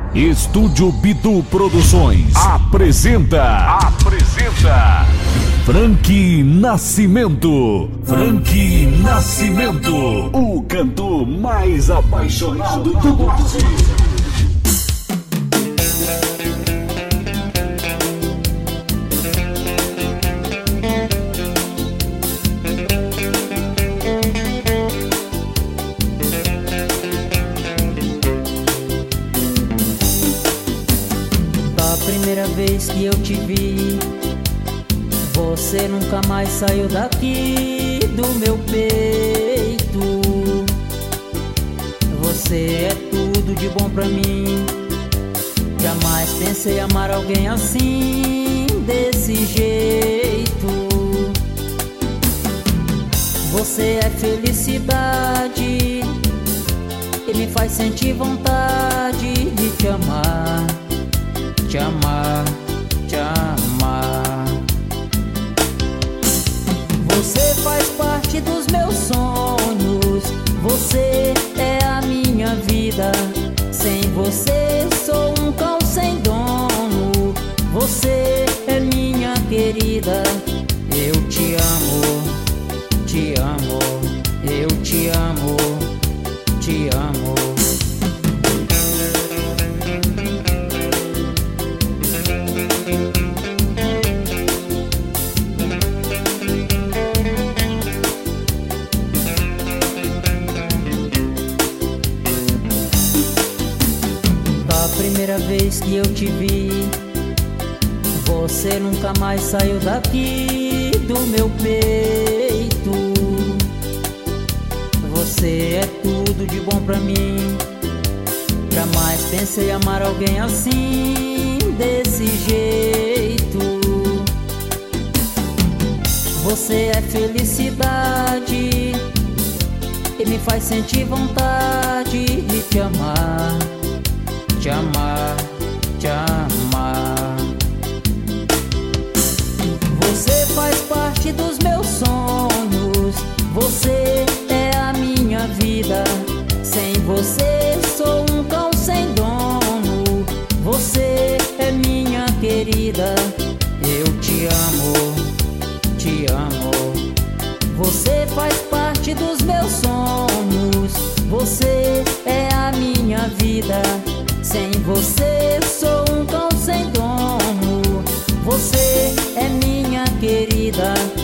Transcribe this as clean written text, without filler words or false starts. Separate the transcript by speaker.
Speaker 1: Estúdio Bidu Produções apresenta Franky Nascimento. Franky Nascimento, o cantor mais apaixonado do Brasil.
Speaker 2: Primeira vez que eu te vi, você nunca mais saiu daqui do meu peito. Você é tudo de bom pra mim. Jamais pensei amar alguém assim, desse jeito. Você é felicidade e me faz sentir vontade de te amar. Te amar, te amar. Você faz parte dos meus sonhos. Você é a minha vida. Sem você sou um cão sem dono. Você é minha querida. Eu te amo, te amo. Eu te amo, te amo. Primeira vez que eu te vi, você nunca mais saiu daqui do meu peito. Você é tudo de bom pra mim. Jamais pensei amar alguém assim, desse jeito. Você é felicidade e me faz sentir vontade de te amar. Te amar, te amar. Você faz parte dos meus sonhos. Você é a minha vida. Sem você sou um cão sem dono. Você é minha querida. Eu te amo, te amo. Você faz parte dos meus sonhos. Você é a minha vida. Sem você sou um cão sem dono. Você é minha querida.